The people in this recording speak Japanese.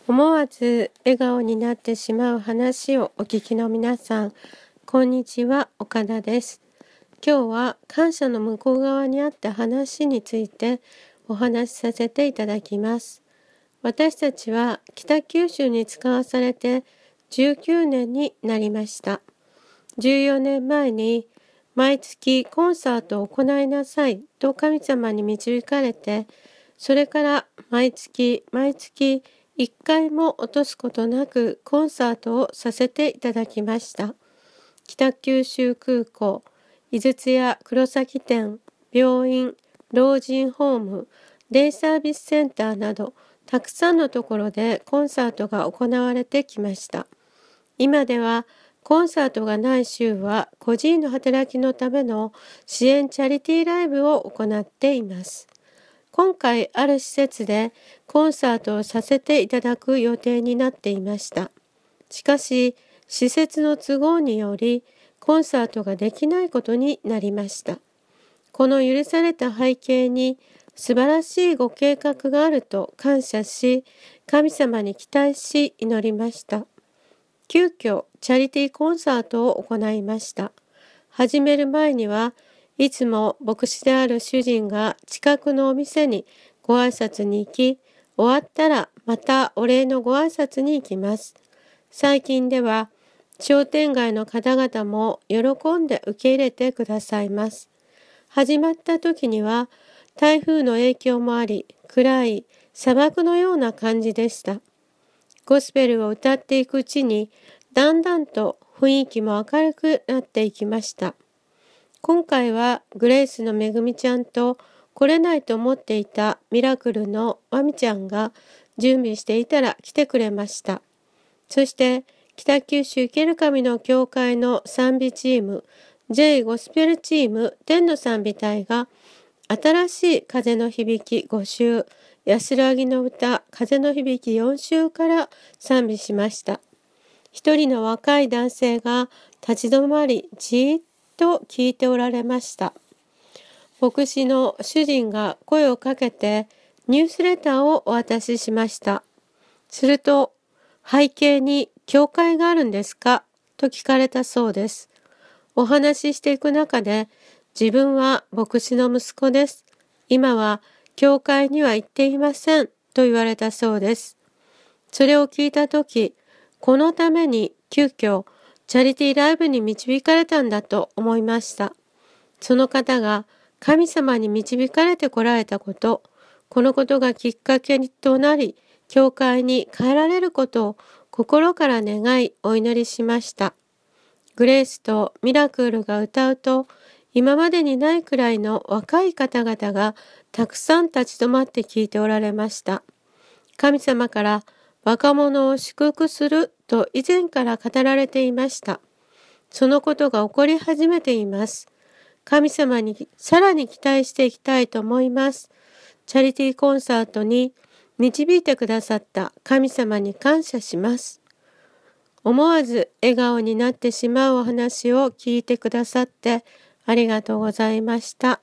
思わず笑顔になってしまう話をお聞きの皆さん、こんにちは、岡田です。今日は感謝の向こう側にあった話についてお話しさせていただきます。私たちは北九州に使わされて19年になりました。14年前に毎月コンサートを行いなさいと神様に導かれて、それから毎月1回も落とすことなくコンサートをさせていただきました。北九州空港、井筒屋黒崎店、病院、老人ホーム、デイサービスセンターなどたくさんのところでコンサートが行われてきました。今ではコンサートがない週は孤児院の働きのための支援チャリティーライブを行っています。今回ある施設でコンサートをさせていただく予定になっていました。しかし施設の都合によりコンサートができないことになりました。この許された背景に素晴らしいご計画があると感謝し、神様に期待し祈りました。急遽チャリティーコンサートを行いました。始める前にはいつも牧師である主人が近くのお店にご挨拶に行き、終わったらまたお礼のご挨拶に行きます。最近では商店街の方々も喜んで受け入れてくださいます。始まった時には台風の影響もあり、暗い砂漠のような感じでした。ゴスペルを歌っていくうちにだんだんと雰囲気も明るくなっていきました。今回はグレイスのめぐみちゃんと来れないと思っていたミラクルのまみちゃんが準備していたら来てくれました。そして北九州ケル神の教会の賛美チーム J ゴスペルチーム天の賛美隊が新しい風の響き5週、安らぎの歌風の響き4週から賛美しました。一人の若い男性が立ち止まりじーっと聞いておられました。牧師の主人が声をかけてニュースレターをお渡ししました。すると、背景に教会があるんですかと聞かれたそうです。お話ししていく中で、自分は牧師の息子です。今は教会には行っていませんと言われたそうです。それを聞いたとき、このために急遽チャリティーライブに導かれたんだと思いました。その方が神様に導かれてこられたこと、このことがきっかけとなり、教会に帰られることを心から願いお祈りしました。グレースとミラクルが歌うと、今までにないくらいの若い方々がたくさん立ち止まって聞いておられました。神様から若者を祝福すると以前から語られていました。そのことが起こり始めています。神様にさらに期待していきたいと思います。チャリティーコンサートに導いてくださった神様に感謝します。思わず笑顔になってしまうお話を聞いてくださってありがとうございました。